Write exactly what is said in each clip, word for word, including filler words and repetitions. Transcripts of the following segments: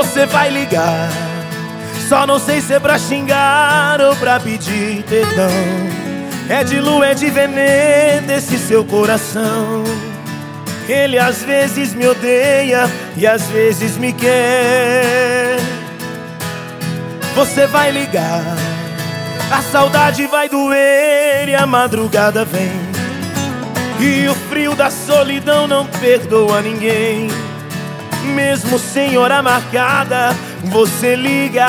Você vai ligar, só não sei se é pra xingar ou pra pedir perdão. É de lua, é de veneno esse seu coração. Ele às vezes me odeia e às vezes me quer. Você vai ligar, a saudade vai doer e a madrugada vem, e o frio da solidão não perdoa ninguém. Mesmo sem hora marcada, você liga.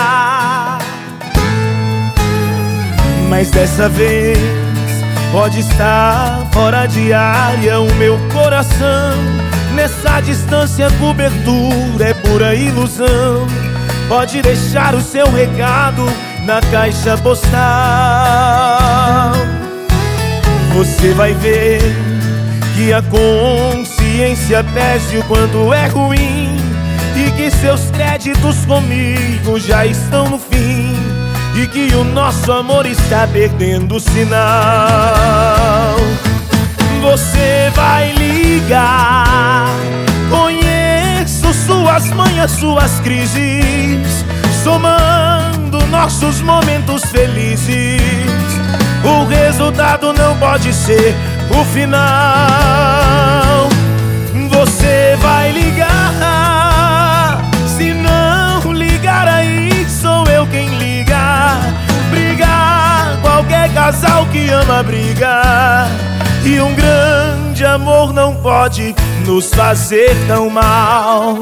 Mas dessa vez pode estar fora de área o meu coração. Nessa distância cobertura é pura ilusão. Pode deixar o seu recado na caixa postal. Você vai ver que a consciência pese o quanto é ruim, e que seus créditos comigo já estão no fim, e que o nosso amor está perdendo o sinal. Você vai ligar, conheço suas manhas, suas crises, somando nossos momentos felizes. O resultado não pode ser o final. Você vai ligar, se não ligar aí sou eu quem liga. Brigar, qualquer casal que ama brigar, e um grande amor não pode nos fazer tão mal.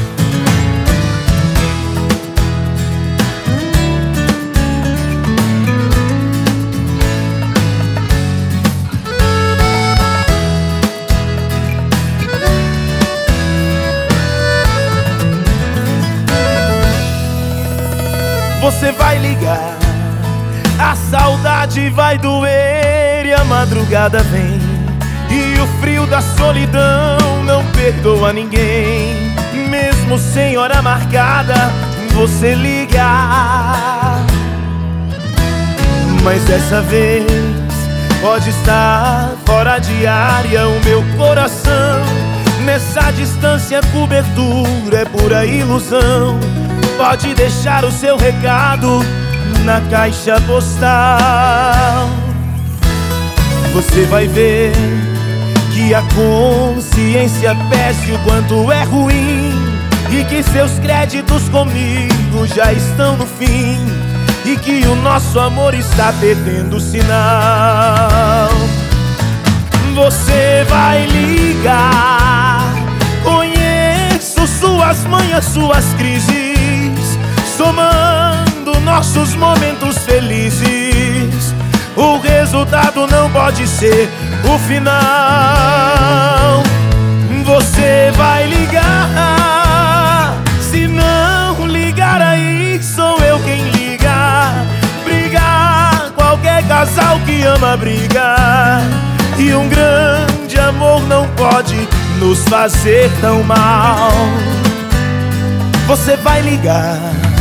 Você vai ligar, a saudade vai doer e a madrugada vem, e o frio da solidão não perdoa ninguém. Mesmo sem hora marcada, você liga. Mas dessa vez pode estar fora de área o meu coração. Nessa distância cobertura é pura ilusão. Pode deixar o seu recado na caixa postal. Você vai ver que a consciência pese o quanto é ruim, e que seus créditos comigo já estão no fim, e que o nosso amor está perdendo o sinal. Você vai ligar, conheço suas manhas, suas crises, somando nossos momentos felizes. O resultado não pode ser o final. Você vai ligar, se não ligar aí sou eu quem liga. Brigar, qualquer casal que ama brigar, e um grande amor não pode nos fazer tão mal. Você vai ligar,